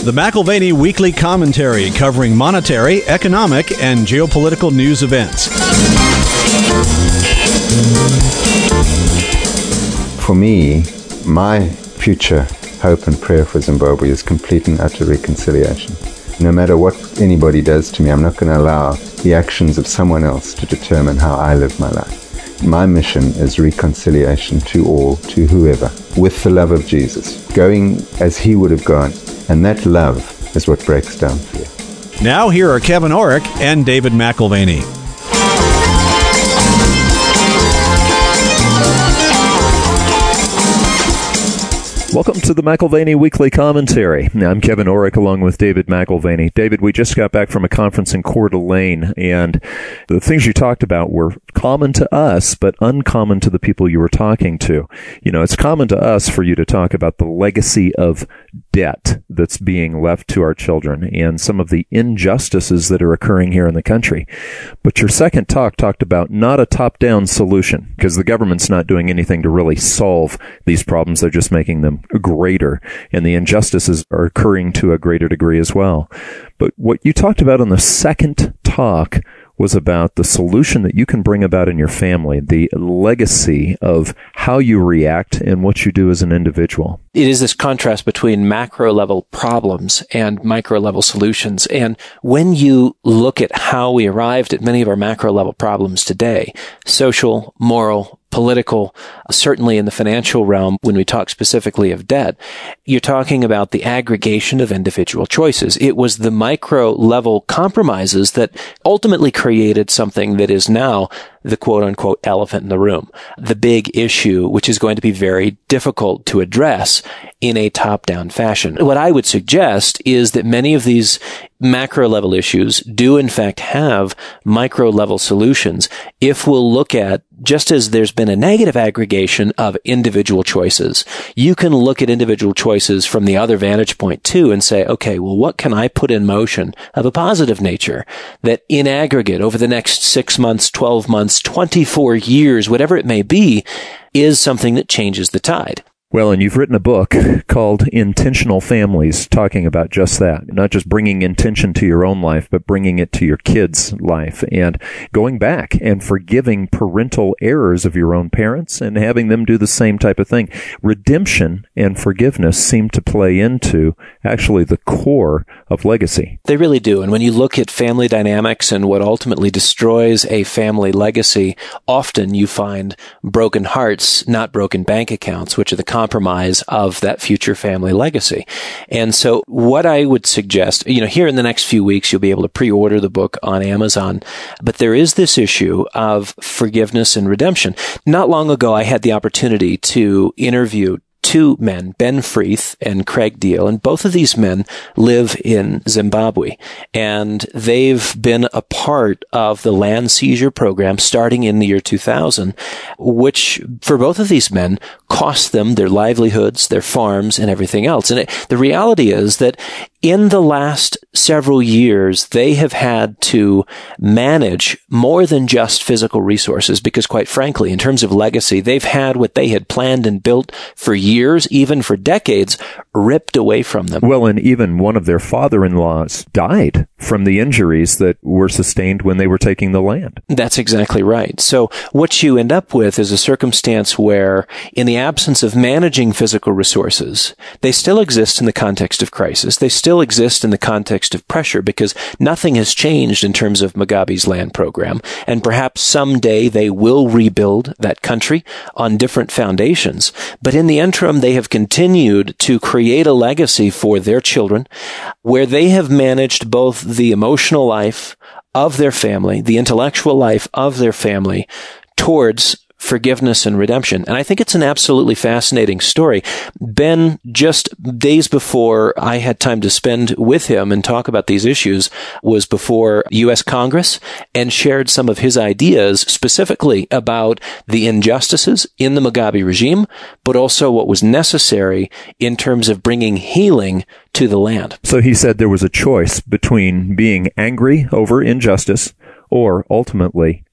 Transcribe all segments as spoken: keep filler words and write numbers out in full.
The McIlvaney Weekly Commentary, covering monetary, economic, and geopolitical news events. For me, my future hope and prayer for Zimbabwe is complete and utter reconciliation. No matter what anybody does to me, I'm not going to allow the actions of someone else to determine how I live my life. My mission is reconciliation to all, to whoever, with the love of Jesus, going as he would have gone. And that love is what breaks down fear. Now here are Kevin Orrick and David McIlvaney. Welcome to the McIlvaney Weekly Commentary. I'm Kevin Orrick along with David McIlvaney. David, we just got back from a conference in Coeur d'Alene, and the things you talked about were common to us, but uncommon to the people you were talking to. You know, it's common to us for you to talk about the legacy of debt that's being left to our children and some of the injustices that are occurring here in the country. But your second talk talked about not a top-down solution, because the government's not doing anything to really solve these problems. They're just making them greater, and the injustices are occurring to a greater degree as well. But what you talked about on the second talk was about the solution that you can bring about in your family, the legacy of how you react and what you do as an individual. It is this contrast between macro-level problems and micro-level solutions. And when you look at how we arrived at many of our macro-level problems today, social, moral, political, certainly in the financial realm, when we talk specifically of debt, you're talking about the aggregation of individual choices. It was the micro-level compromises that ultimately created something that is now the quote-unquote elephant in the room, the big issue, which is going to be very difficult to address in a top-down fashion. What I would suggest is that many of these macro-level issues do, in fact, have micro-level solutions if we'll look at, just as there's been a negative aggregation of individual choices, you can look at individual choices from the other vantage point, too, and say, okay, well, what can I put in motion of a positive nature that in aggregate over the next six months, twelve months, twenty-four years, whatever it may be, is something that changes the tide. Well, and you've written a book called Intentional Families, talking about just that, not just bringing intention to your own life, but bringing it to your kids' life and going back and forgiving parental errors of your own parents and having them do the same type of thing. Redemption and forgiveness seem to play into actually the core of legacy. They really do. And when you look at family dynamics and what ultimately destroys a family legacy, often you find broken hearts, not broken bank accounts, which are the compromise of that future family legacy. And so what I would suggest, you know, here in the next few weeks, you'll be able to pre-order the book on Amazon. But there is this issue of forgiveness and redemption. Not long ago, I had the opportunity to interview two men, Ben Freeth and Craig Deal, and both of these men live in Zimbabwe, and they've been a part of the land seizure program starting in the year two thousand, which for both of these men cost them their livelihoods, their farms, and everything else. And it, the reality is that in the last several years, they have had to manage more than just physical resources because, quite frankly, in terms of legacy, they've had what they had planned and built for years, even for decades, ripped away from them. Well, and even one of their father-in-laws died from the injuries that were sustained when they were taking the land. That's exactly right. So what you end up with is a circumstance where, in the absence of managing physical resources, they still exist in the context of crisis. They still exist in the context of pressure because nothing has changed in terms of Mugabe's land program. And perhaps someday they will rebuild that country on different foundations. But in the interim, they have continued to create a legacy for their children where they have managed both the emotional life of their family, the intellectual life of their family, towards forgiveness and redemption. And I think it's an absolutely fascinating story. Ben, just days before I had time to spend with him and talk about these issues, was before U S Congress and shared some of his ideas specifically about the injustices in the Mugabe regime, but also what was necessary in terms of bringing healing to the land. So he said there was a choice between being angry over injustice or ultimately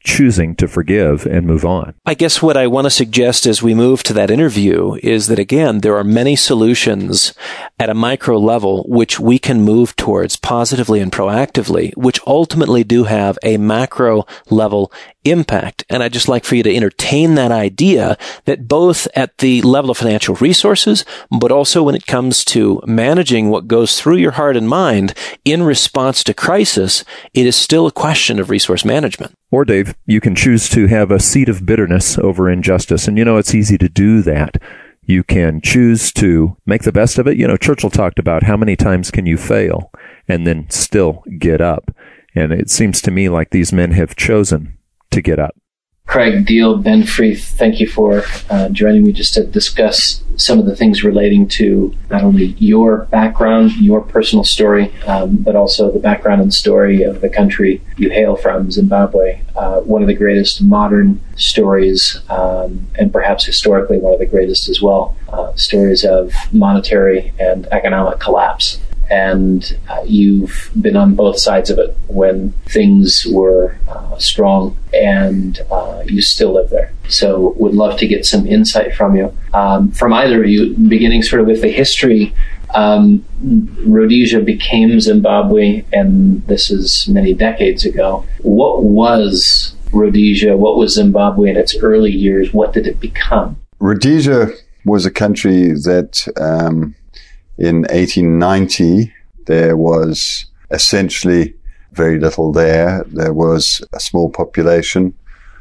choosing to forgive and move on. I guess what I want to suggest as we move to that interview is that, again, there are many solutions at a micro level which we can move towards positively and proactively, which ultimately do have a macro level impact. And I'd just like for you to entertain that idea that both at the level of financial resources, but also when it comes to managing what goes through your heart and mind in response to crisis, it is still a question of resource management. Or, Dave, you can choose to have a seed of bitterness over injustice. And, you know, it's easy to do that. You can choose to make the best of it. You know, Churchill talked about how many times can you fail and then still get up. And it seems to me like these men have chosen to get up. Craig Deal, Ben Freeth, thank you for uh, joining me just to discuss some of the things relating to not only your background, your personal story, um, but also the background and story of the country you hail from, Zimbabwe. Uh, one of the greatest modern stories, um, and perhaps historically one of the greatest as well, uh, stories of monetary and economic collapse. And uh, you've been on both sides of it when things were uh, strong, and uh, you still live there. So would love to get some insight from you. Um, from either of you, beginning sort of with the history, um, Rhodesia became Zimbabwe, and this is many decades ago. What was Rhodesia? What was Zimbabwe in its early years? What did it become? Rhodesia was a country that... Um, In eighteen ninety, there was essentially very little there. There was a small population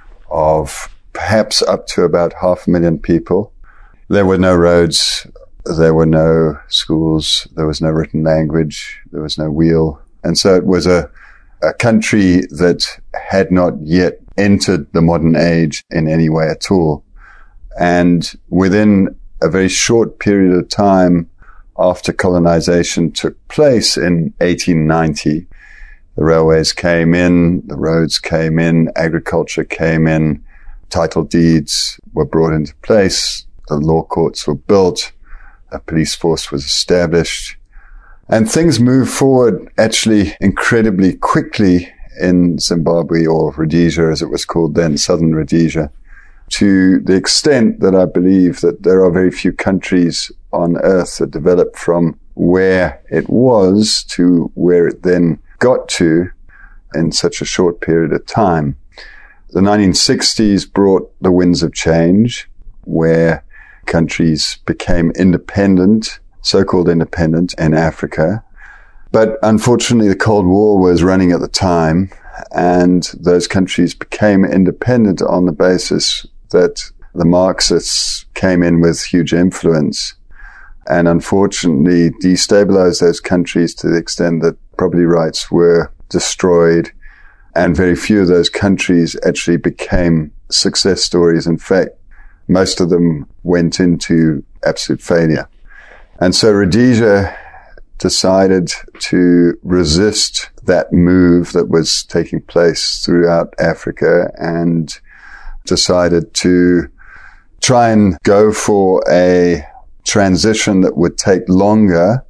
of perhaps up to about half a million people. There were no roads. There were no schools. There was no written language. There was no wheel. And so it was a, a country that had not yet entered the modern age in any way at all. And within a very short period of time, after colonization took place in eighteen ninety, the railways came in, the roads came in, agriculture came in, title deeds were brought into place, the law courts were built, a police force was established, and things moved forward actually incredibly quickly in Zimbabwe, or Rhodesia as it was called then, Southern Rhodesia, to the extent that I believe that there are very few countries on earth that developed from where it was to where it then got to in such a short period of time. The nineteen sixties brought the winds of change, where countries became independent, so-called independent in Africa. But unfortunately, the Cold War was running at the time, and those countries became independent on the basis that the Marxists came in with huge influence and unfortunately destabilized those countries to the extent that property rights were destroyed, and very few of those countries actually became success stories. In fact, most of them went into absolute failure. And so Rhodesia decided to resist that move that was taking place throughout Africa and decided to try and go for a transition that would take longer,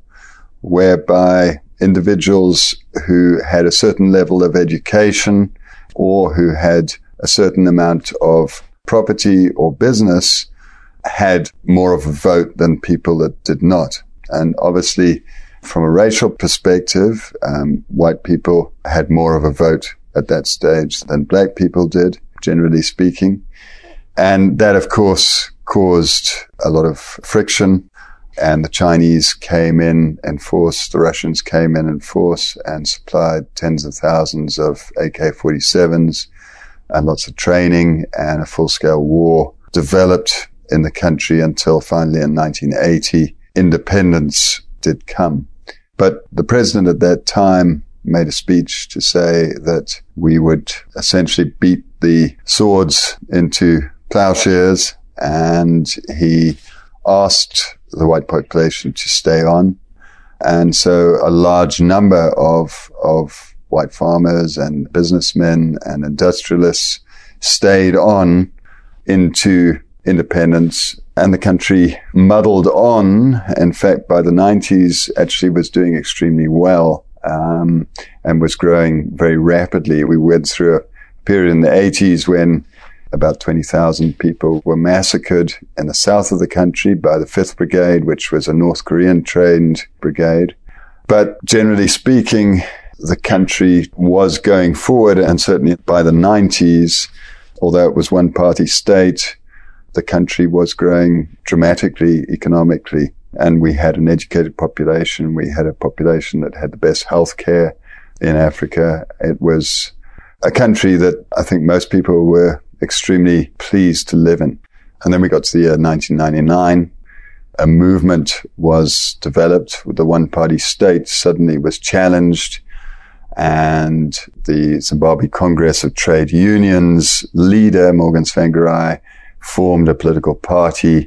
whereby individuals who had a certain level of education or who had a certain amount of property or business had more of a vote than people that did not. And obviously, from a racial perspective, um, white people had more of a vote at that stage than black people did, generally speaking. And that, of course, caused a lot of friction. And the Chinese came in in force, the Russians came in in force and supplied tens of thousands of A K forty-sevens and lots of training, and a full-scale war developed in the country until finally in nineteen eighty, independence did come. But the president at that time made a speech to say that we would essentially beat the swords into plowshares, and he asked the white population to stay on. And so a large number of, of white farmers and businessmen and industrialists stayed on into independence, and the country muddled on. In fact, by the nineties, actually was doing extremely well, um, and was growing very rapidly. We went through a period in the eighties when about twenty thousand people were massacred in the south of the country by the fifth Brigade, which was a North Korean trained brigade. But generally speaking, the country was going forward, and certainly by the nineties, although it was one party state, the country was growing dramatically economically, and we had an educated population. We had a population that had the best health care in Africa. It was a country that I think most people were extremely pleased to live in. And then we got to the year nineteen ninety-nine. A movement was developed. The one-party state suddenly was challenged, and the Zimbabwe Congress of Trade Unions leader, Morgan Tsvangirai, formed a political party,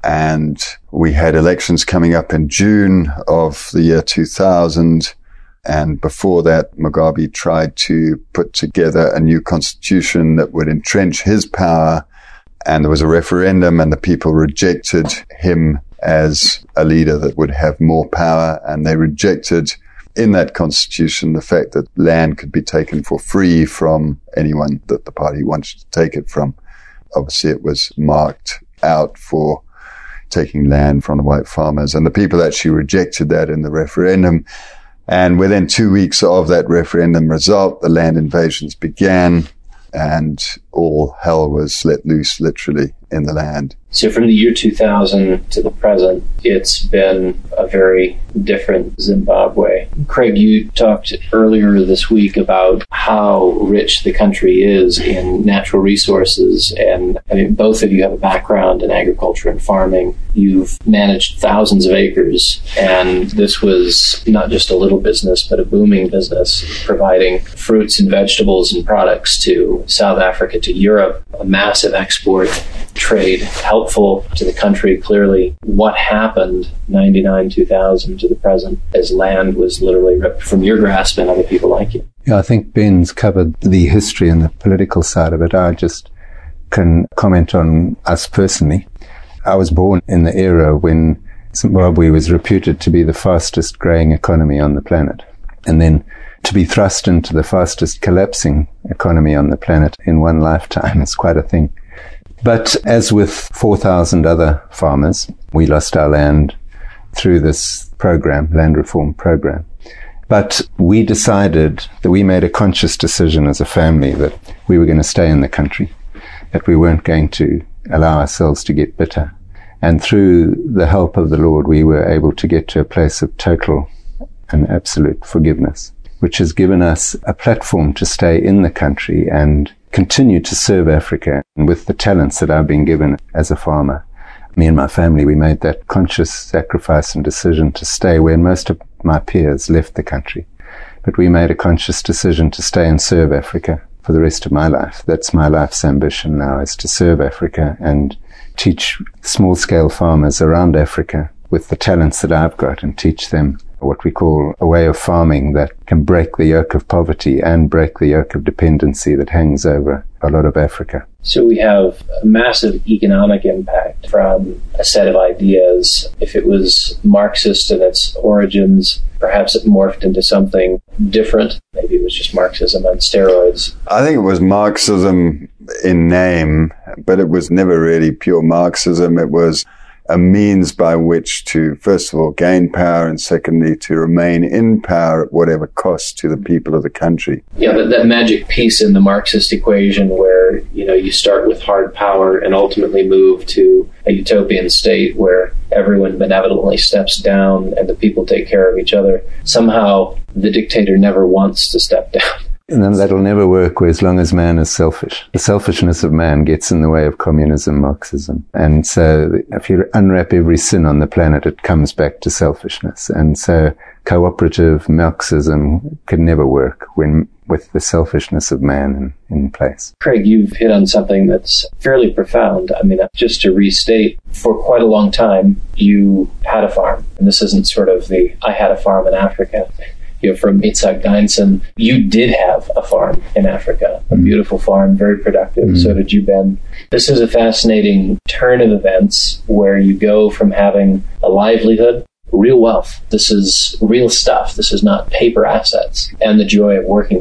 and we had elections coming up in June of the year two thousand. And before that, Mugabe tried to put together a new constitution that would entrench his power. And there was a referendum, and the people rejected him as a leader that would have more power. And they rejected in that constitution the fact that land could be taken for free from anyone that the party wanted to take it from. Obviously, it was marked out for taking land from the white farmers. And the people actually rejected that in the referendum. And within two weeks of that referendum result, the land invasions began, and all hell was let loose, literally, in the land. So from the year two thousand to the present, it's been a very different Zimbabwe. Craig, you talked earlier this week about how rich the country is in natural resources. And I mean, both of you have a background in agriculture and farming. You've managed thousands of acres, and this was not just a little business, but a booming business, providing fruits and vegetables and products to South Africa, to Europe, a massive export trade, helpful to the country. Clearly, what happened ninety-nine, two thousand to the present, as land was literally ripped from your grasp and other people like you. Yeah, I think Ben's covered the history and the political side of it. I just can comment on us personally. I was born in the era when Zimbabwe was reputed to be the fastest growing economy on the planet. And then to be thrust into the fastest collapsing economy on the planet in one lifetime is quite a thing. But as with four thousand other farmers, we lost our land through this program, land reform program. But we decided that we made a conscious decision as a family that we were going to stay in the country, that we weren't going to allow ourselves to get bitter. And through the help of the Lord, we were able to get to a place of total and absolute forgiveness, which has given us a platform to stay in the country and continue to serve Africa. And with the talents that I've been given as a farmer, me and my family, we made that conscious sacrifice and decision to stay where most of my peers left the country. But we made a conscious decision to stay and serve Africa for the rest of my life. That's my life's ambition now, is to serve Africa and teach small-scale farmers around Africa with the talents that I've got, and teach them what we call a way of farming that can break the yoke of poverty and break the yoke of dependency that hangs over a lot of Africa. So we have a massive economic impact from a set of ideas. If it was Marxist in its origins, perhaps it morphed into something different. Maybe it was just Marxism on steroids. I think it was Marxism in name, but it was never really pure Marxism. It was a means by which to, first of all, gain power, and secondly, to remain in power at whatever cost to the people of the country. Yeah, that, that magic piece in the Marxist equation where, you know, you start with hard power and ultimately move to a utopian state where everyone benevolently steps down and the people take care of each other. Somehow, the dictator never wants to step down. And then that'll never work as long as man is selfish. The selfishness of man gets in the way of communism, Marxism. And so if you unwrap every sin on the planet, it comes back to selfishness. And so cooperative Marxism can never work when with the selfishness of man in, in place. Craig, you've hit on something that's fairly profound. I mean, just to restate, for quite a long time, you had a farm. And this isn't sort of the, I had a farm in Africa. You know, from Itzhak Deinson, you did have a farm in Africa, a beautiful farm, very productive. Mm-hmm. So did you, Ben. This is a fascinating turn of events where you go from having a livelihood, real wealth. This is real stuff. This is not paper assets, and the joy of working the land.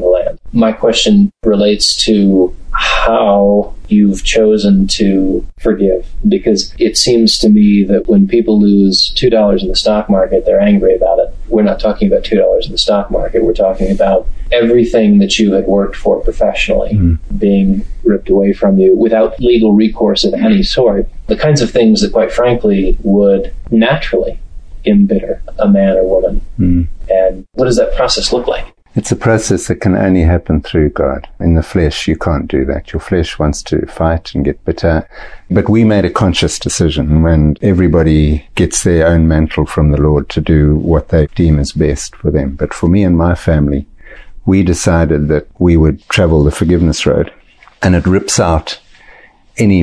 My question relates to how you've chosen to forgive, because it seems to me that when people lose two dollars in the stock market, they're angry about it. We're not talking about two dollars in the stock market. We're talking about everything that you had worked for professionally mm. being ripped away from you without legal recourse of any sort. The kinds of things that, quite frankly, would naturally embitter a man or woman. Mm. And what does that process look like? It's a process that can only happen through God. In the flesh, you can't do that. Your flesh wants to fight and get bitter. But we made a conscious decision when everybody gets their own mantle from the Lord to do what they deem is best for them. But for me and my family, we decided that we would travel the forgiveness road. And it rips out any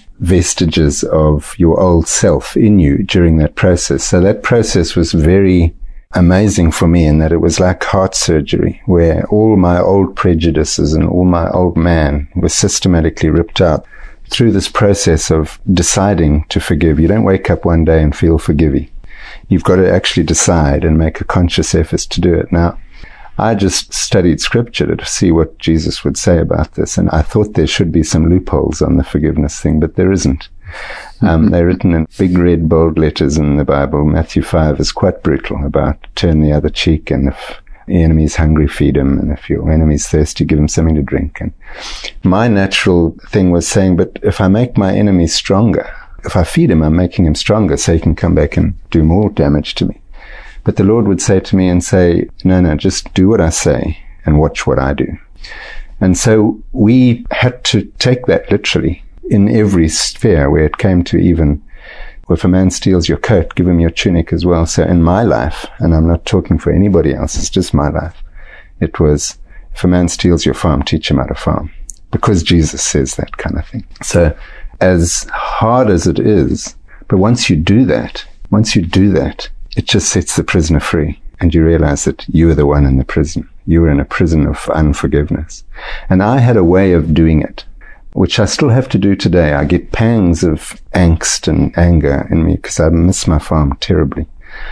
vestiges of your old self in you during that process. So that process was very amazing for me in that it was like heart surgery, where all my old prejudices and all my old man was systematically ripped out through this process of deciding to forgive. You don't wake up one day and feel forgiving. You've got to actually decide and make a conscious effort to do it. Now, I just studied scripture to see what Jesus would say about this, and I thought there should be some loopholes on the forgiveness thing, but there isn't. Um, they're written in big red bold letters in the Bible. Matthew five is quite brutal about turn the other cheek, and if the enemy's hungry, feed him, and if your enemy's thirsty, give him something to drink. And my natural thing was saying, but if I make my enemy stronger, if I feed him, I'm making him stronger so he can come back and do more damage to me. But the Lord would say to me and say, no, no, just do what I say and watch what I do. And so we had to take that literally in every sphere where it came to even, if a man steals your coat, give him your tunic as well. So in my life, and I'm not talking for anybody else, it's just my life, it was, if a man steals your farm, teach him how to farm. Because Jesus says that kind of thing. So as hard as it is, but once you do that, once you do that, it just sets the prisoner free. And you realize that you are the one in the prison. You were in a prison of unforgiveness. And I had a way of doing it, which I still have to do today. I get pangs of angst and anger in me because I miss my farm terribly.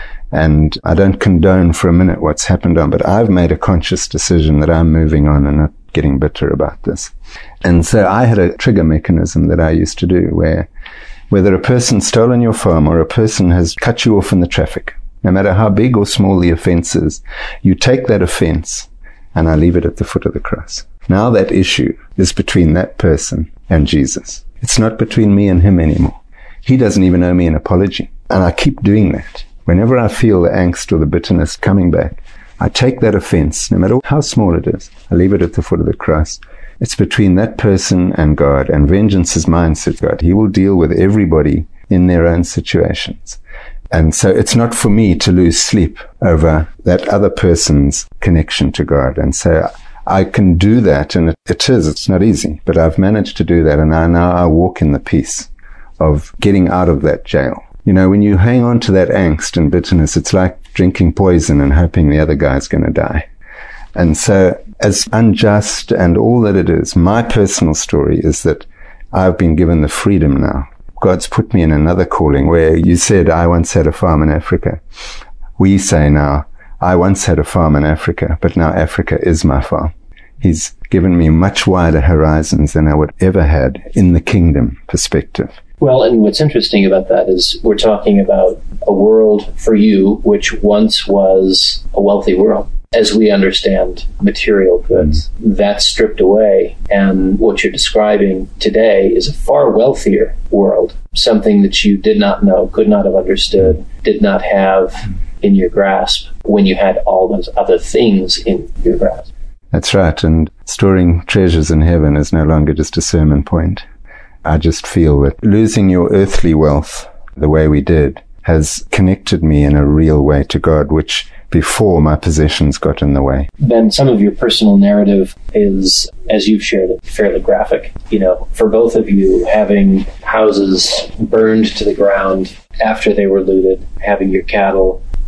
And I don't condone for a minute what's happened on, but I've made a conscious decision that I'm moving on and not getting bitter about this. And so I had a trigger mechanism that I used to do where whether a person's stolen your farm or a person has cut you off in the traffic, no matter how big or small the offense is, you take that offense and I leave it at the foot of the cross. Now that issue is between that person and Jesus. It's not between me and him anymore. He doesn't even owe me an apology. And I keep doing that. Whenever I feel the angst or the bitterness coming back, I take that offense, no matter how small it is, I leave it at the foot of the cross. It's between that person and God, and vengeance is mine, said God. He will deal with everybody in their own situations. And so it's not for me to lose sleep over that other person's connection to God. And so I can do that, and it, it is, it's not easy, but I've managed to do that, and I now I walk in the peace of getting out of that jail. You know, when you hang on to that angst and bitterness, it's like drinking poison and hoping the other guy's going to die. And so, as unjust and all that it is, my personal story is that I've been given the freedom now. God's put me in another calling where you said, I once had a farm in Africa. We say now, I once had a farm in Africa, but now Africa is my farm. He's given me much wider horizons than I would ever had in the kingdom perspective. Well, and what's interesting about that is we're talking about a world for you, which once was a wealthy world. As we understand material goods, mm. that's stripped away. And what you're describing today is a far wealthier world, something that you did not know, could not have understood, did not have in your grasp when you had all those other things in your grasp. That's right. And storing treasures in heaven is no longer just a sermon point. I just feel that losing your earthly wealth the way we did has connected me in a real way to God, which before my possessions got in the way. Ben, some of your personal narrative is, as you've shared it, fairly graphic. You know, for both of you, having houses burned to the ground after they were looted, having your cattle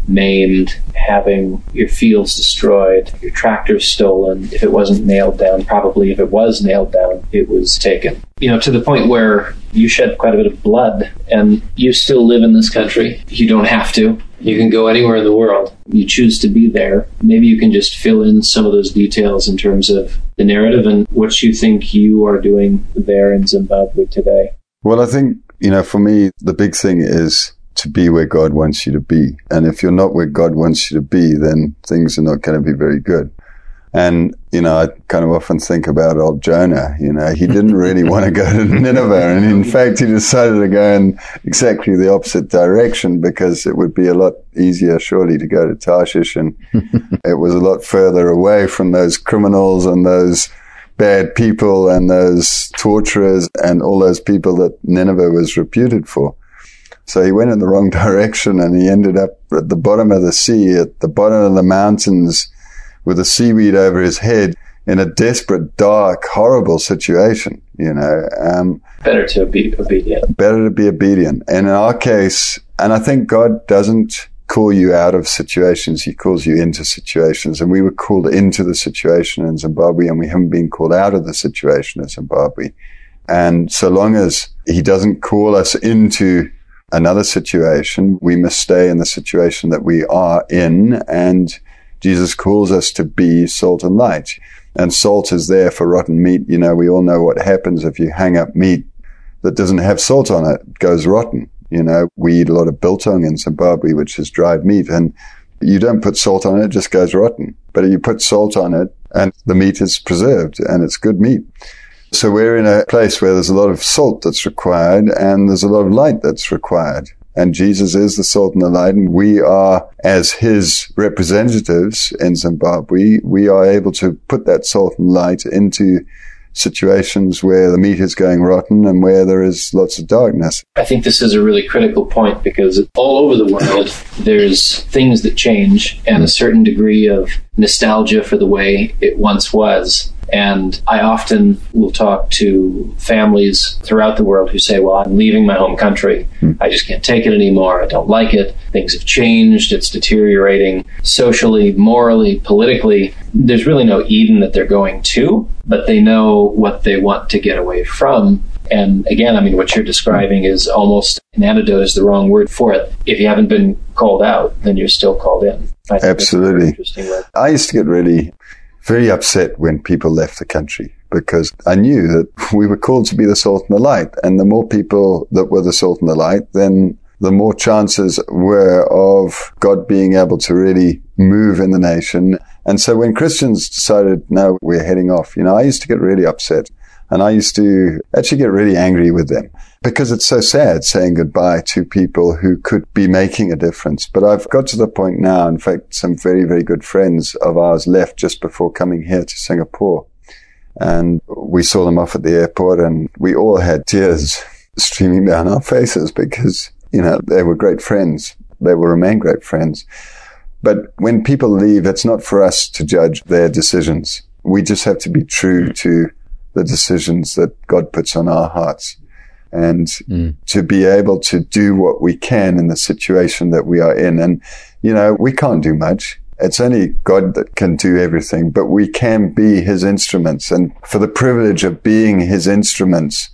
maimed, having your fields destroyed, your tractors stolen. If it wasn't nailed down, probably if it was nailed down, it was taken. You know, to the point where you shed quite a bit of blood, and you still live in this country. You don't have to. You can go anywhere in the world. You choose to be there. Maybe you can just fill in some of those details in terms of the narrative and what you think you are doing there in Zimbabwe today. Well, I think, you know, for me, the big thing is to be where God wants you to be. And if you're not where God wants you to be, then things are not going to be very good. And, you know, I kind of often think about old Jonah. You know, he didn't really want to go to Nineveh. And in fact, he decided to go in exactly the opposite direction because it would be a lot easier, surely, to go to Tarshish. And it was a lot further away from those criminals and those bad people and those torturers and all those people that Nineveh was reputed for. So he went in the wrong direction, and he ended up at the bottom of the sea, at the bottom of the mountains, with the seaweed over his head, in a desperate, dark, horrible situation, you know. Um, better to be obedient. Better to be obedient. And in our case, and I think God doesn't call you out of situations, he calls you into situations. And we were called into the situation in Zimbabwe, and we haven't been called out of the situation in Zimbabwe. And so long as he doesn't call us into another situation, we must stay in the situation that we are in, and Jesus calls us to be salt and light. And salt is there for rotten meat. You know, we all know what happens if you hang up meat that doesn't have salt on it. It goes rotten. You know, we eat a lot of biltong in Zimbabwe, which is dried meat, and you don't put salt on it, it just goes rotten. But you put salt on it, and the meat is preserved, and it's good meat. So we're in a place where there's a lot of salt that's required, and there's a lot of light that's required. And Jesus is the salt and the light, and we are, as his representatives in Zimbabwe, we are able to put that salt and light into situations where the meat is going rotten and where there is lots of darkness. I think this is a really critical point, because all over the world, there's things that change and a certain degree of nostalgia for the way it once was. And I often will talk to families throughout the world who say, well, I'm leaving my home country. I just can't take it anymore. I don't like it. Things have changed. It's deteriorating socially, morally, politically. There's really no Eden that they're going to, but they know what they want to get away from. And again, I mean, what you're describing is almost an antidote is the wrong word for it. If you haven't been called out, then you're still called in. I think Absolutely. That's a very interesting word. I used to get really very upset when people left the country, because I knew that we were called to be the salt and the light. And the more people that were the salt and the light, then the more chances were of God being able to really move in the nation. And so when Christians decided, no, we're heading off, you know, I used to get really upset. And I used to actually get really angry with them, because it's so sad saying goodbye to people who could be making a difference. But I've got to the point now, in fact, some very, very good friends of ours left just before coming here to Singapore. And we saw them off at the airport, and we all had tears streaming down our faces because, you know, they were great friends. They will remain great friends. But when people leave, it's not for us to judge their decisions. We just have to be true to the decisions that God puts on our hearts, and mm. to be able to do what we can in the situation that we are in. And, you know, we can't do much. It's only God that can do everything, but we can be his instruments. And for the privilege of being his instruments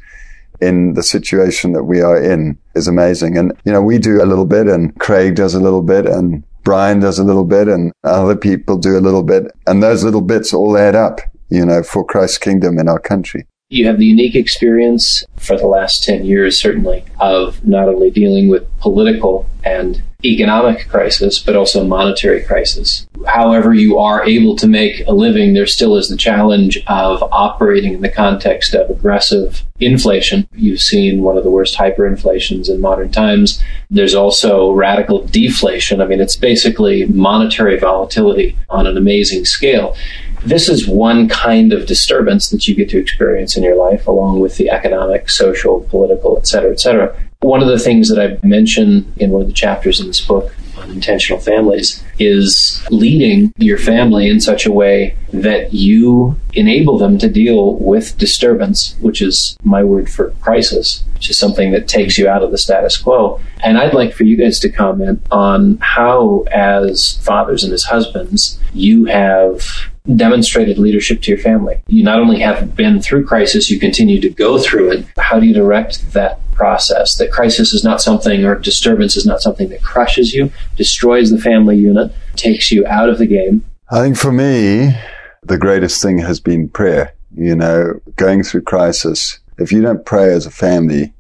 in the situation that we are in is amazing. And, you know, we do a little bit, and Craig does a little bit, and Brian does a little bit, and other people do a little bit. And those little bits all add up, you know, for Christ's kingdom in our country. You have the unique experience for the last ten years, certainly, of not only dealing with political and economic crisis, but also monetary crisis. However you are able to make a living, there still is the challenge of operating in the context of aggressive inflation. You've seen one of the worst hyperinflations in modern times. There's also radical deflation. I mean, it's basically monetary volatility on an amazing scale. This is one kind of disturbance that you get to experience in your life, along with the economic, social, political, et cetera, et cetera. One of the things that I mention in one of the chapters in this book on intentional families is leading your family in such a way that you enable them to deal with disturbance, which is my word for crisis, which is something that takes you out of the status quo. And I'd like for you guys to comment on how, as fathers and as husbands, you have demonstrated leadership to your family. You not only have been through crisis, you continue to go through it. How do you direct that process? That crisis is not something, or disturbance is not something that crushes you, destroys the family unit, takes you out of the game. I think for me, the greatest thing has been prayer. You know, going through crisis, if you don't pray as a family,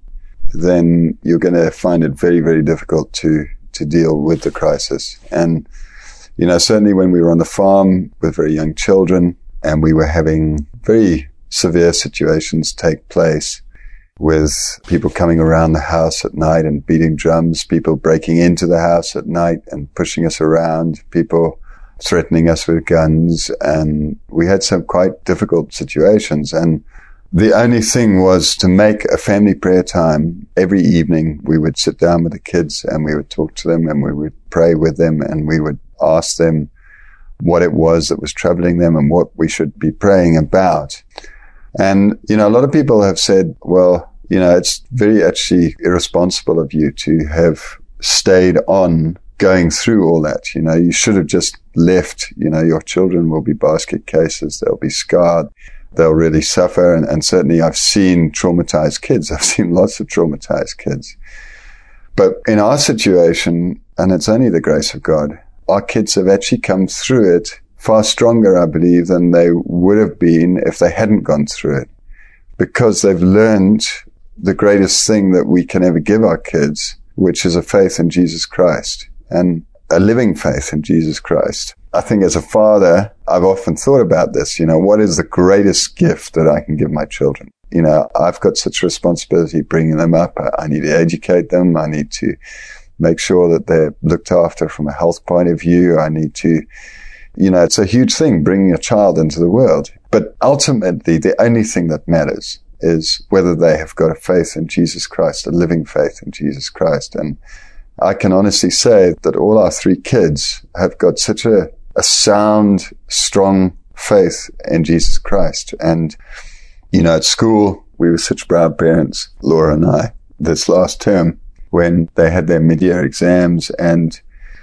then you're going to find it very, very difficult to, to deal with the crisis. And you know, certainly when we were on the farm with very young children and we were having very severe situations take place with people coming around the house at night and beating drums, people breaking into the house at night and pushing us around, people threatening us with guns. And we had some quite difficult situations. And the only thing was to make a family prayer time. Every evening we would sit down with the kids and we would talk to them and we would pray with them and we would ask them what it was that was troubling them and what we should be praying about. And, you know, a lot of people have said, well, you know, it's very actually irresponsible of you to have stayed on going through all that. You know, you should have just left. You know, your children will be basket cases. They'll be scarred. They'll really suffer. And, and certainly I've seen traumatized kids. I've seen lots of traumatized kids. But in our situation, and it's only the grace of God, our kids have actually come through it far stronger, I believe, than they would have been if they hadn't gone through it. Because they've learned the greatest thing that we can ever give our kids, which is a faith in Jesus Christ and a living faith in Jesus Christ. I think as a father, I've often thought about this, you know, what is the greatest gift that I can give my children? You know, I've got such a responsibility bringing them up. I need to educate them. I need to make sure that they're looked after from a health point of view. I need to, you know, it's a huge thing bringing a child into the world. But ultimately, the only thing that matters is whether they have got a faith in Jesus Christ, a living faith in Jesus Christ. And I can honestly say that all our three kids have got such a, a sound, strong faith in Jesus Christ. And, you know, at school, we were such proud parents, Laura and I, this last term, when they had their mid-year exams, and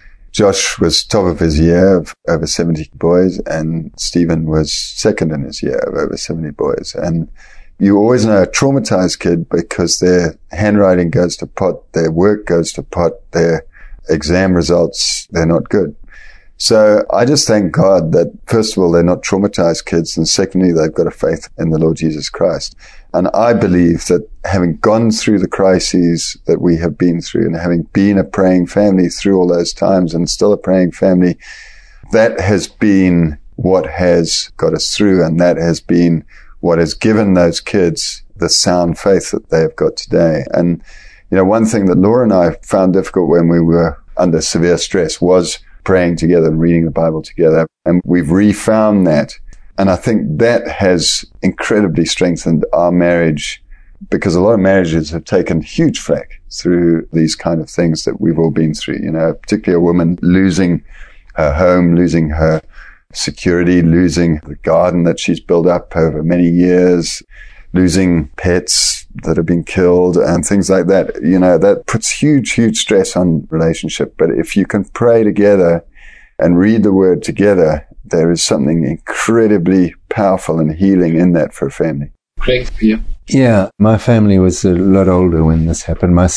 Josh was top of his year of over seventy boys, and Stephen was second in his year of over seventy boys. And you always know a traumatized kid because their handwriting goes to pot, their work goes to pot, their exam results, they're not good. So I just thank God that, first of all, they're not traumatized kids, and secondly, they've got a faith in the Lord Jesus Christ. And I believe that having gone through the crises that we have been through, and having been a praying family through all those times and still a praying family, that has been what has got us through, and that has been what has given those kids the sound faith that they have got today. And, you know, one thing that Laura and I found difficult when we were under severe stress was praying together and reading the Bible together. And we've refound that. And I think that has incredibly strengthened our marriage, because a lot of marriages have taken huge flack through these kind of things that we've all been through. You know, particularly a woman losing her home, losing her security, losing the garden that she's built up over many years, losing pets that have been killed and things like that. You know, that puts huge, huge stress on relationship. But if you can pray together and read the word together, there is something incredibly powerful and healing in that for a family. Craig, for you? Yeah, my family was a lot older when this happened. My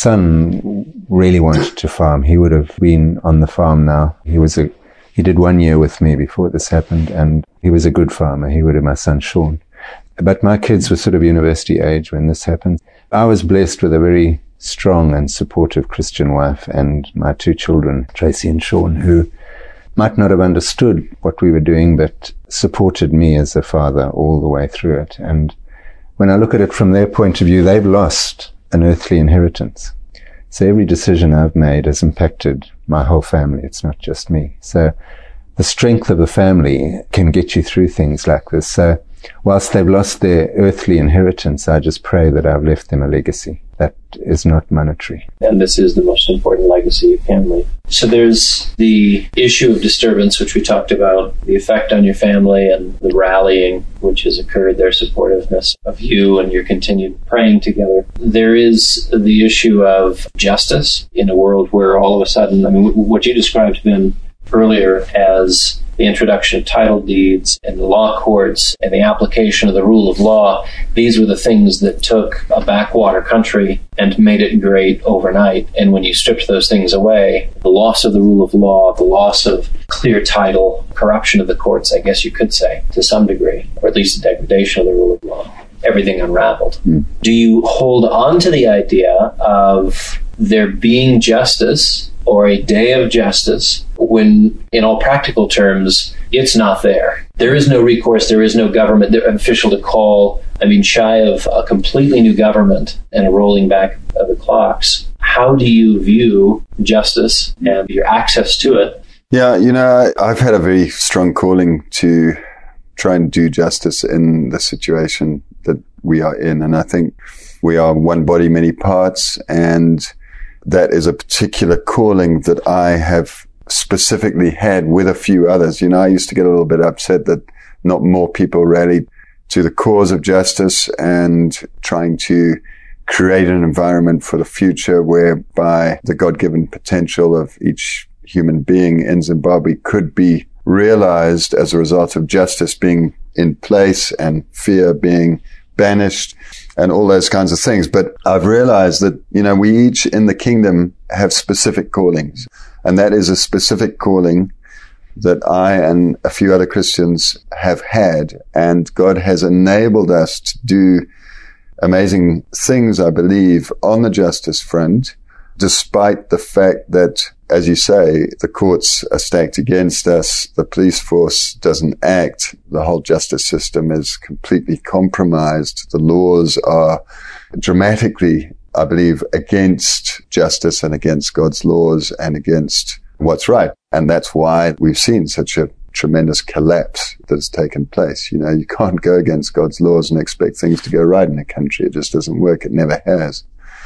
son really wanted to farm. He would have been on the farm now. He was a, he did one year with me before this happened, and he was a good farmer. He would have, my son Sean. But my kids were sort of university age when this happened. I was blessed with a very strong and supportive Christian wife, and my two children, Tracy and Sean, who might not have understood what we were doing, but supported me as a father all the way through it. And when I look at it from their point of view, they've lost an earthly inheritance. So every decision I've made has impacted my whole family. It's not just me. So the strength of the family can get you through things like this. So whilst they've lost their earthly inheritance, I just pray that I've left them a legacy. that is not monetary. And this is the most important legacy you can leave. So there's the issue of disturbance, which we talked about, the effect on your family and the rallying which has occurred, their supportiveness of you and your continued praying together. There is the issue of justice in a world where all of a sudden, I mean, what you described, Ben, earlier as the introduction of title deeds and the law courts and the application of the rule of law, these were the things that took a backwater country and made it great overnight. And when you stripped those things away, the loss of the rule of law, the loss of clear title, corruption of the courts, I guess you could say, to some degree, or at least the degradation of the rule of law, everything unraveled. Mm. Do you hold on to the idea of there being justice or a day of justice when, in all practical terms, it's not there? There is no recourse, there is no government official to call. I mean, shy of a completely new government and a rolling back of the clocks. How do you view justice and your access to it? Yeah, you know, I've had a very strong calling to try and do justice in the situation that we are in. And I think we are one body, many parts, and that is a particular calling that I have specifically had with a few others. You know, I used to get a little bit upset that not more people rallied to the cause of justice and trying to create an environment for the future whereby the God-given potential of each human being in Zimbabwe could be realized as a result of justice being in place and fear being banished and all those kinds of things. But I've realized that, you know, we each in the kingdom have specific callings. And that is a specific calling that I and a few other Christians have had. And God has enabled us to do amazing things, I believe, on the justice front, despite the fact that, as you say, the courts are stacked against us, the police force doesn't act, the whole justice system is completely compromised, the laws are dramatically, I believe, against justice and against God's laws and against what's right. And that's why we've seen such a tremendous collapse that has taken place. You know, you can't go against God's laws and expect things to go right in a country. It just doesn't work. It never has.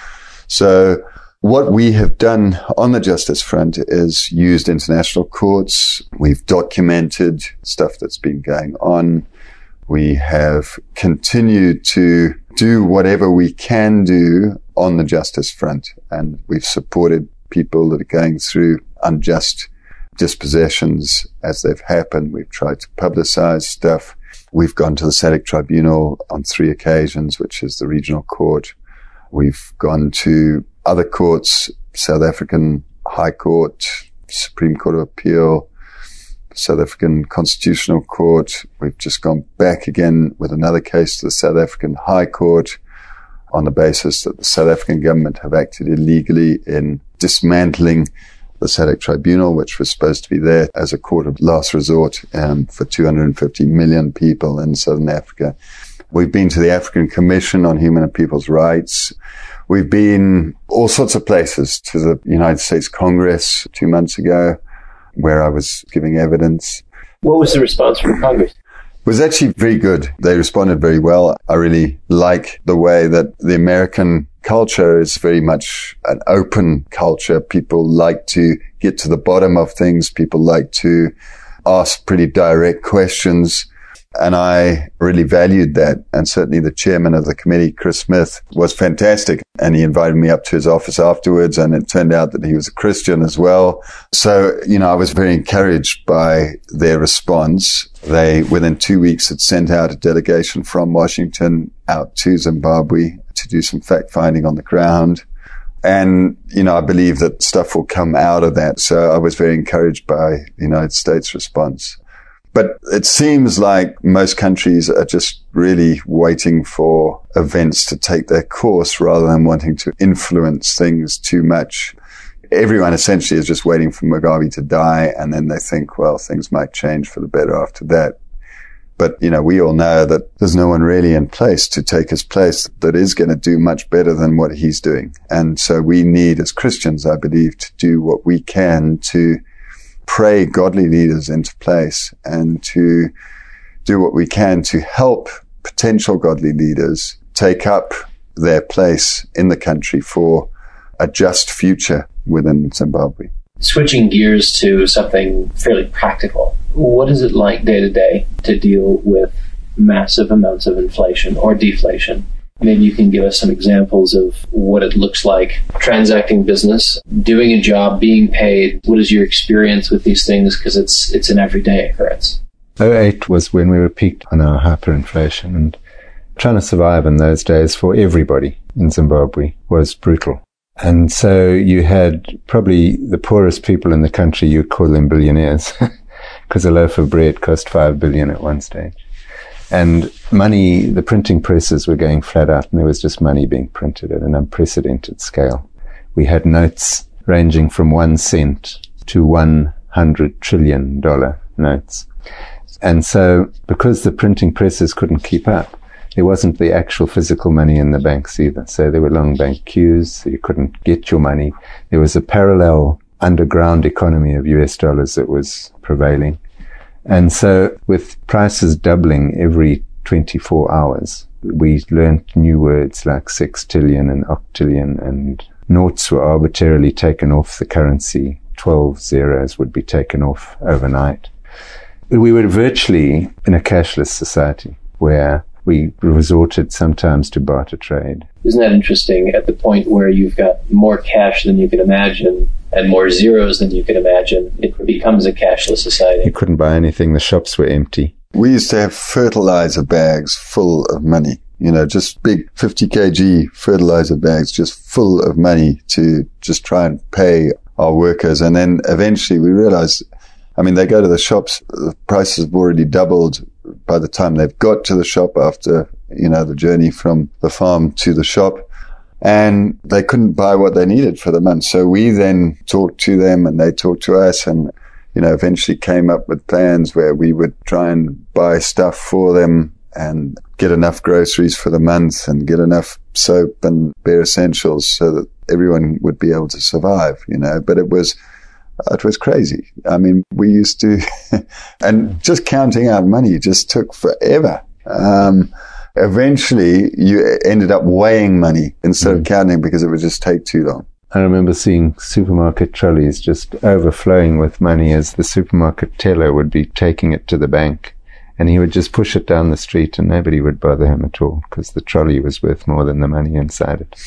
So what we have done on the justice front is used international courts. We've documented stuff that's been going on. We have continued to do whatever we can do on the justice front. And we've supported people that are going through unjust dispossessions as they've happened. We've tried to publicize stuff. We've gone to the SADC Tribunal on three occasions, which is the regional court. We've gone to other courts, South African High Court, Supreme Court of Appeal, South African Constitutional Court. We've just gone back again with another case to the South African High Court on the basis that the South African government have acted illegally in dismantling the SADC Tribunal, which was supposed to be there as a court of last resort um, for two hundred fifty million people in Southern Africa. We've been to the African Commission on Human and People's Rights. We've been all sorts of places, to the United States Congress two months ago, where I was giving evidence. What was the response from Congress? It was actually very good. They responded very well. I really like the way that the American culture is very much an open culture. People like to get to the bottom of things. People like to ask pretty direct questions. And I really valued that. And certainly the chairman of the committee, Chris Smith, was fantastic. And he invited me up to his office afterwards. And it turned out that he was a Christian as well. So, you know, I was very encouraged by their response. They, within two weeks, had sent out a delegation from Washington out to Zimbabwe to do some fact finding on the ground. And, you know, I believe that stuff will come out of that. So I was very encouraged by the United States response. But it seems like most countries are just really waiting for events to take their course rather than wanting to influence things too much. Everyone essentially is just waiting for Mugabe to die, and then they think, well, things might change for the better after that. But, you know, we all know that there's no one really in place to take his place that is going to do much better than what he's doing. And so we need, as Christians, I believe, to do what we can to pray godly leaders into place and to do what we can to help potential godly leaders take up their place in the country for a just future within Zimbabwe. Switching gears to something fairly practical, what is it like day to day to deal with massive amounts of inflation or deflation? Maybe you can give us some examples of what it looks like transacting business, doing a job, being paid. What is your experience with these things? Because it's it's an everyday occurrence. oh eight was when we were peaked on our hyperinflation, and trying to survive in those days for everybody in Zimbabwe was brutal. And so you had probably the poorest people in the country, you'd call them billionaires, because a loaf of bread cost five billion at one stage. And money, the printing presses were going flat out, and there was just money being printed at an unprecedented scale. We had notes ranging from one cent to one hundred trillion dollar notes. And so because the printing presses couldn't keep up, there wasn't the actual physical money in the banks either. So there were long bank queues, so you couldn't get your money. There was a parallel underground economy of U S dollars that was prevailing. And so with prices doubling every twenty-four hours, we learned new words like sextillion and octillion, and noughts were arbitrarily taken off the currency. twelve zeros would be taken off overnight. We were virtually in a cashless society where we resorted sometimes to barter trade. Isn't that interesting? At the point where you've got more cash than you can imagine and more zeros than you can imagine, it becomes a cashless society. You couldn't buy anything. The shops were empty. We used to have fertilizer bags full of money, you know, just big fifty kilogram fertilizer bags just full of money to just try and pay our workers. And then eventually we realized, I mean, they go to the shops, the prices have already doubled by the time they've got to the shop after, you know, the journey from the farm to the shop, and they couldn't buy what they needed for the month. So we then talked to them and they talked to us, and, you know, eventually came up with plans where we would try and buy stuff for them and get enough groceries for the month and get enough soap and bare essentials so that everyone would be able to survive, you know. But it was, it was crazy. I mean, we used to, and just counting out money just took forever. Um, eventually you ended up weighing money instead mm. of counting because it would just take too long. I remember seeing supermarket trolleys just overflowing with money as the supermarket teller would be taking it to the bank, and he would just push it down the street and nobody would bother him at all because the trolley was worth more than the money inside it.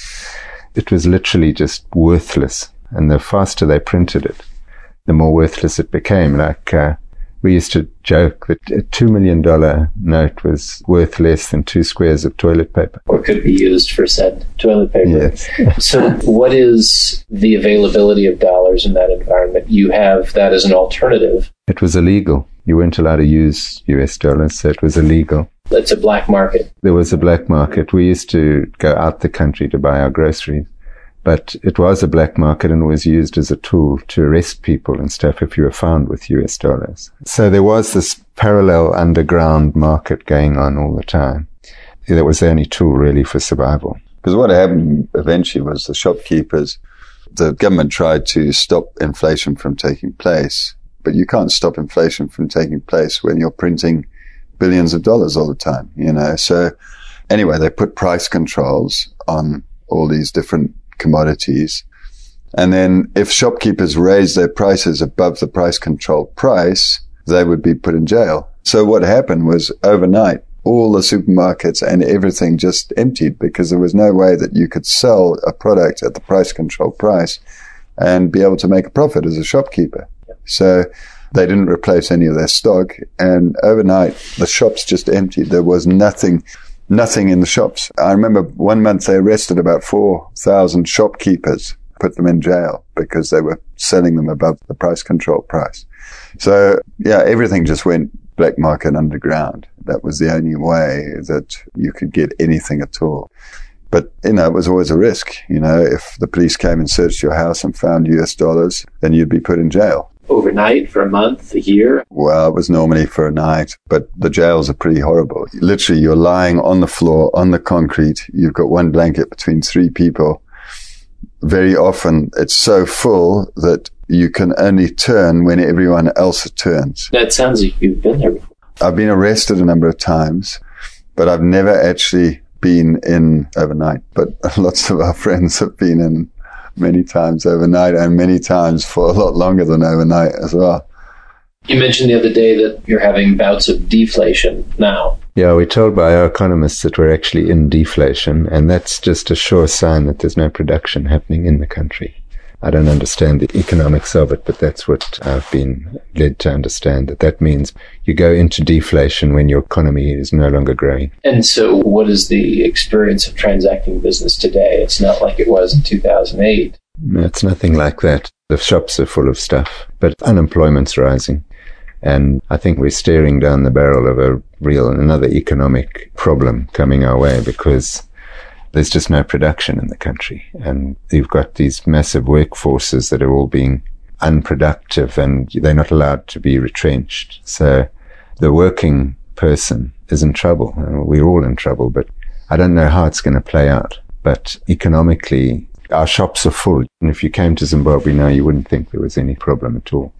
It was literally just worthless, and the faster they printed it, the more worthless it became. Like, uh, we used to joke that a two million dollars note was worth less than two squares of toilet paper. Or could be used for said toilet paper. Yes. So what is the availability of dollars in that environment? You have that as an alternative. It was illegal. You weren't allowed to use U S dollars, so it was illegal. It's a black market. There was a black market. We used to go out the country to buy our groceries. But it was a black market and was used as a tool to arrest people and stuff if you were found with U S dollars. So there was this parallel underground market going on all the time. That was the only tool really for survival. Because what happened eventually was the shopkeepers, the government tried to stop inflation from taking place, but you can't stop inflation from taking place when you're printing billions of dollars all the time, you know. So anyway, they put price controls on all these different commodities. And then if shopkeepers raised their prices above the price control price, they would be put in jail. So what happened was overnight, all the supermarkets and everything just emptied because there was no way that you could sell a product at the price control price and be able to make a profit as a shopkeeper. So they didn't replace any of their stock, and overnight the shops just emptied. There was nothing Nothing in the shops. I remember one month they arrested about four thousand shopkeepers, put them in jail because they were selling them above the price control price. So, yeah, everything just went black market underground. That was the only way that you could get anything at all. But, you know, it was always a risk. You know, if the police came and searched your house and found U S dollars, then you'd be put in jail. Overnight, for a month, a year? Well, it was normally for a night, but the jails are pretty horrible. Literally, you're lying on the floor, on the concrete. You've got one blanket between three people. Very often, it's so full that you can only turn when everyone else turns. That sounds like you've been there before. I've been arrested a number of times, but I've never actually been in overnight, but lots of our friends have been in many times overnight and many times for a lot longer than overnight as well. You mentioned the other day that you're having bouts of deflation now. Yeah, we're told by our economists that we're actually in deflation, and that's just a sure sign that there's no production happening in the country. I don't understand the economics of it, but that's what I've been led to understand, that that means you go into deflation when your economy is no longer growing. And so what is the experience of transacting business today? It's not like it was in two thousand eight. No, it's nothing like that. The shops are full of stuff, but unemployment's rising. And I think we're staring down the barrel of a real, another economic problem coming our way, because there's just no production in the country. And you've got these massive workforces that are all being unproductive, and they're not allowed to be retrenched. So the working person is in trouble. We're all in trouble, but I don't know how it's going to play out. But economically, our shops are full. And if you came to Zimbabwe now, you wouldn't think there was any problem at all.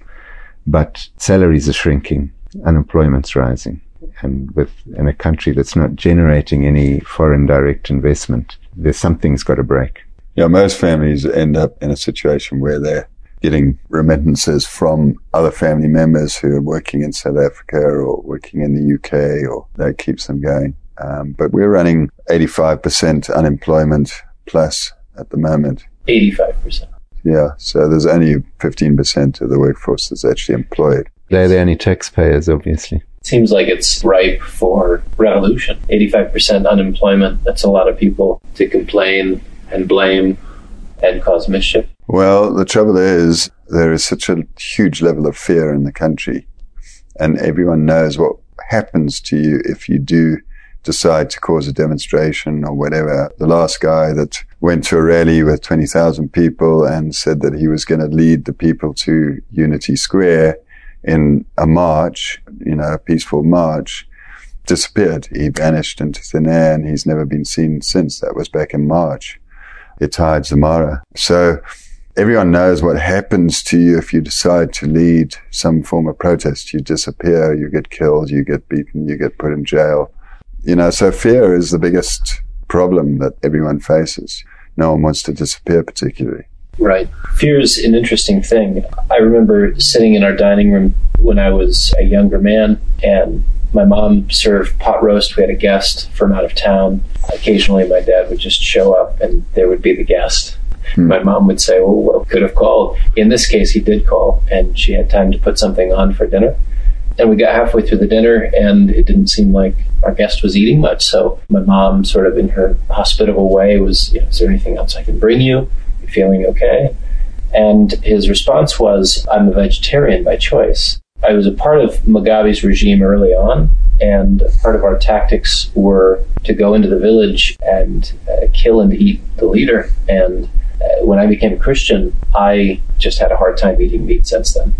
But salaries are shrinking, unemployment's rising. And with in a country that's not generating any foreign direct investment, there's something's got to break. Yeah, most families end up in a situation where they're getting remittances from other family members who are working in South Africa or working in the U K, or that keeps them going. Um, but we're running eighty-five percent unemployment plus at the moment. eighty-five percent. Yeah, so there's only fifteen percent of the workforce that's actually employed. They're the only taxpayers, obviously. Seems like it's ripe for revolution. eighty-five percent unemployment, that's a lot of people to complain and blame and cause mischief. Well, the trouble is there is such a huge level of fear in the country, and everyone knows what happens to you if you do decide to cause a demonstration or whatever. The last guy that went to a rally with twenty thousand people and said that he was going to lead the people to Unity Square in a march, you know, a peaceful march, disappeared. He vanished into thin air, and he's never been seen since. That was back in March. Itai Dzamara. So everyone knows what happens to you if you decide to lead some form of protest. You disappear, you get killed, you get beaten, you get put in jail. You know, so fear is the biggest problem that everyone faces. No one wants to disappear particularly. Right. Fear is an interesting thing. I remember sitting in our dining room when I was a younger man, and my mom served pot roast. We had a guest from out of town. Occasionally my dad would just show up and there would be the guest. Hmm. My mom would say, well, well, could have called. In this case, he did call, and she had time to put something on for dinner. And we got halfway through the dinner, and it didn't seem like our guest was eating much. So my mom, sort of in her hospitable way, was, you know, is there anything else I can bring you? You feeling okay? And his response was, I'm a vegetarian by choice. I was a part of Mugabe's regime early on, and part of our tactics were to go into the village and uh, kill and eat the leader. And uh, when I became a Christian, I just had a hard time eating meat since then.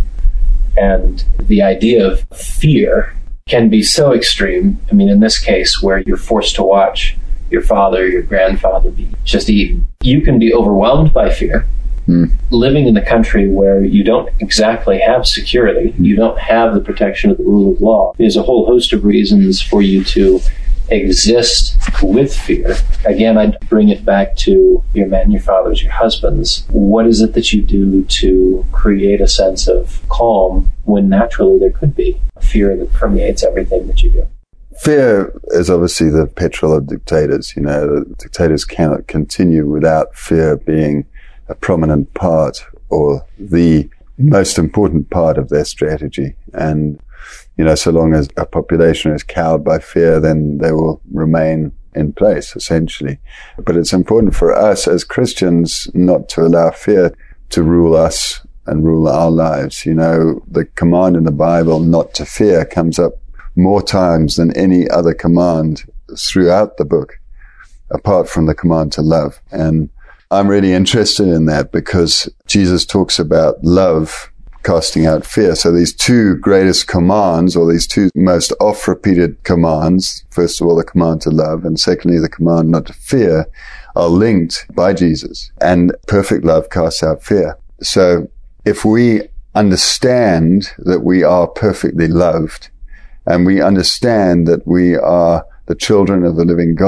And the idea of fear can be so extreme. I mean, in this case, where you're forced to watch your father, your grandfather be just eaten, you can be overwhelmed by fear. Mm. Living in a country where you don't exactly have security, you don't have the protection of the rule of law, there's a whole host of reasons for you to exist with fear. Again, I'd bring it back to your men, your fathers, your husbands. What is it that you do to create a sense of calm when naturally there could be a fear that permeates everything that you do? Fear is obviously the petrol of dictators. You know, the dictators cannot continue without fear being a prominent part or the most important part of their strategy. And you know, so long as a population is cowed by fear, then they will remain in place, essentially. But it's important for us as Christians not to allow fear to rule us and rule our lives. You know, the command in the Bible not to fear comes up more times than any other command throughout the book, apart from the command to love. And I'm really interested in that because Jesus talks about love casting out fear. So these two greatest commands, or these two most oft-repeated commands, first of all, the command to love, and secondly, the command not to fear, are linked by Jesus. And perfect love casts out fear. So if we understand that we are perfectly loved, and we understand that we are the children of the living God,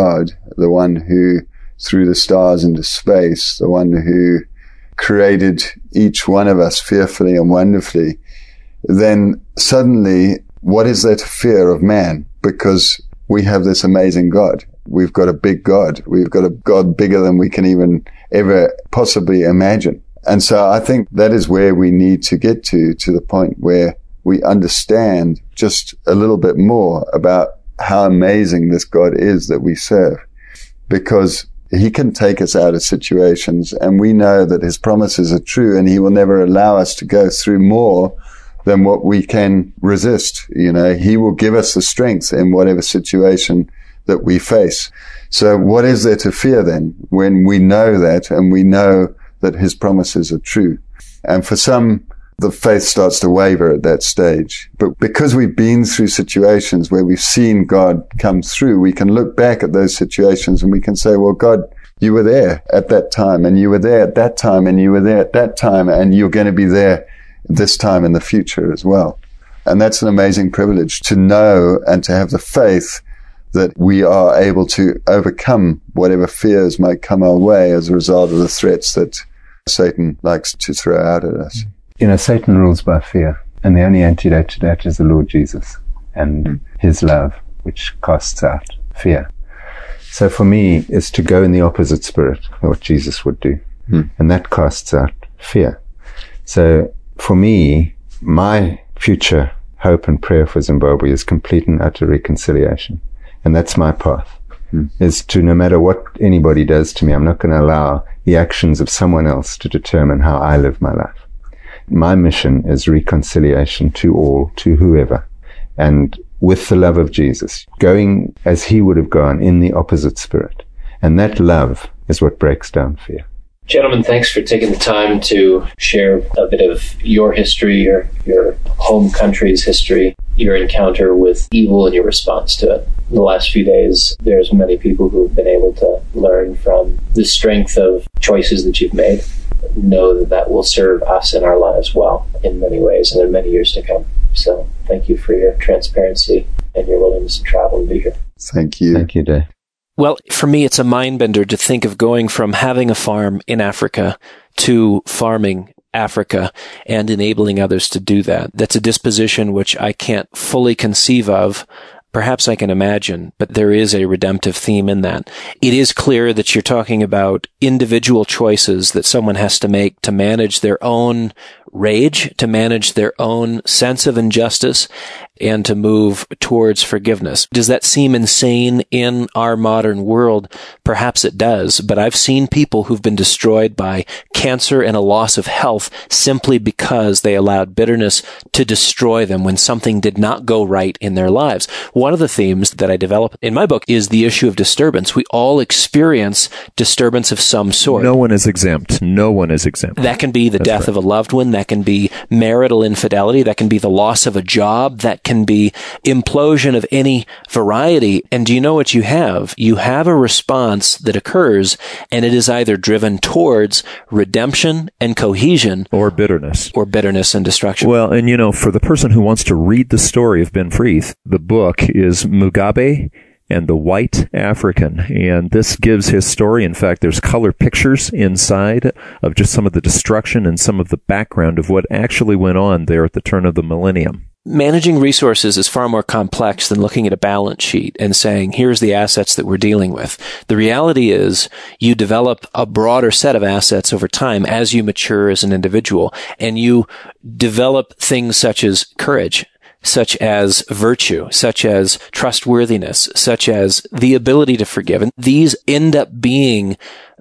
the one who threw the stars into space, the one who created each one of us fearfully and wonderfully, then suddenly, what is there to fear of man? Because we have this amazing God. We've got a big God. We've got a God bigger than we can even ever possibly imagine. And so I think that is where we need to get to, to the point where we understand just a little bit more about how amazing this God is that we serve. Because He can take us out of situations, and we know that His promises are true, and He will never allow us to go through more than what we can resist. You know, He will give us the strength in whatever situation that we face. So what is there to fear then when we know that, and we know that His promises are true? And for some, the faith starts to waver at that stage. But because we've been through situations where we've seen God come through, we can look back at those situations and we can say, well, God, you were there at that time, and you were there at that time, and you were there at that time, and you're going to be there this time in the future as well. And that's an amazing privilege to know and to have the faith that we are able to overcome whatever fears might come our way as a result of the threats that Satan likes to throw out at us. You know, Satan rules by fear, and the only antidote to that is the Lord Jesus and mm. His love, which casts out fear. So for me, is to go in the opposite spirit, what Jesus would do, mm. and that casts out fear. So for me, my future hope and prayer for Zimbabwe is complete and utter reconciliation, and that's my path. Mm. Is to, no matter what anybody does to me, I'm not going to allow the actions of someone else to determine how I live my life. My mission is reconciliation to all, to whoever, and with the love of Jesus, going as He would have gone in the opposite spirit. And that love is what breaks down fear. Gentlemen, thanks for taking the time to share a bit of your history, your, your home country's history, your encounter with evil and your response to it. In the last few days, there's many people who have been able to learn from the strength of choices that you've made. Know that that will serve us in our lives well in many ways and in many years to come. So thank you for your transparency and your willingness to travel and be here. Thank you. Thank you, Dave. Well, for me, it's a mind bender to think of going from having a farm in Africa to farming Africa and enabling others to do that. That's a disposition which I can't fully conceive of. Perhaps I can imagine, but there is a redemptive theme in that. It is clear that you're talking about individual choices that someone has to make to manage their own rage, to manage their own sense of injustice, and to move towards forgiveness. Does that seem insane in our modern world? Perhaps it does, but I've seen people who've been destroyed by cancer and a loss of health simply because they allowed bitterness to destroy them when something did not go right in their lives. One of the themes that I develop in my book is the issue of disturbance. We all experience disturbance of some sort. No one is exempt. No one is exempt. That can be the That's death right. of a loved one. That can be marital infidelity. That can be the loss of a job. That can be implosion of any variety. And do you know what you have? You have a response that occurs, and it is either driven towards redemption and cohesion, Or bitterness. or bitterness and destruction. Well, and you know, for the person who wants to read the story of Ben Frith, the book is Mugabe and the White African. And this gives his story. In fact, there's color pictures inside of just some of the destruction and some of the background of what actually went on there at the turn of the millennium. Managing resources is far more complex than looking at a balance sheet and saying, here's the assets that we're dealing with. The reality is you develop a broader set of assets over time as you mature as an individual, and you develop things such as courage, such as virtue, such as trustworthiness, such as the ability to forgive. And these end up being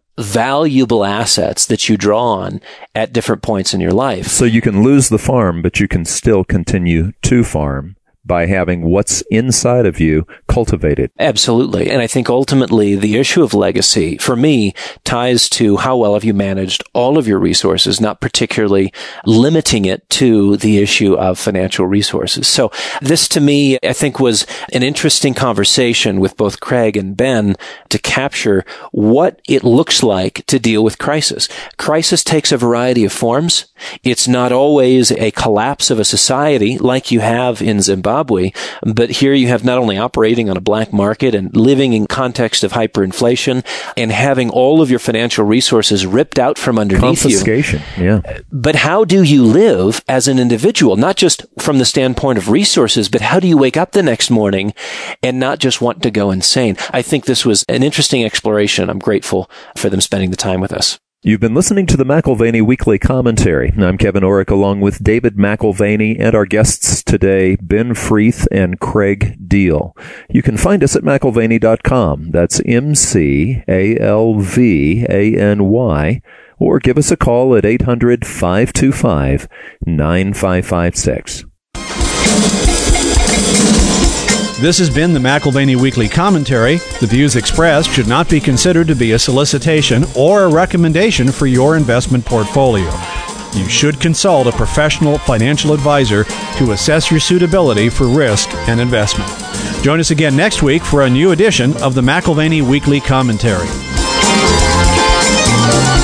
valuable assets that you draw on at different points in your life. So you can lose the farm, but you can still continue to farm by having what's inside of you cultivated. Absolutely. And I think ultimately the issue of legacy, for me, ties to how well have you managed all of your resources, not particularly limiting it to the issue of financial resources. So this, to me, I think was an interesting conversation with both Craig and Ben to capture what it looks like to deal with crisis. Crisis takes a variety of forms. It's not always a collapse of a society like you have in Zimbabwe. Zimbabwe, but here you have not only operating on a black market and living in context of hyperinflation and having all of your financial resources ripped out from underneath you. Confiscation, yeah. But how do you live as an individual, not just from the standpoint of resources, but how do you wake up the next morning and not just want to go insane? I think this was an interesting exploration. I'm grateful for them spending the time with us. You've been listening to the McAlvany Weekly Commentary. I'm Kevin Orrick, along with David McAlvany and our guests today, Ben Freeth and Craig Deal. You can find us at McAlvany dot com. That's M C A L V A N Y. Or give us a call at eight hundred, five two five, nine five five six. This has been the McAlvany Weekly Commentary. The views expressed should not be considered to be a solicitation or a recommendation for your investment portfolio. You should consult a professional financial advisor to assess your suitability for risk and investment. Join us again next week for a new edition of the McAlvany Weekly Commentary.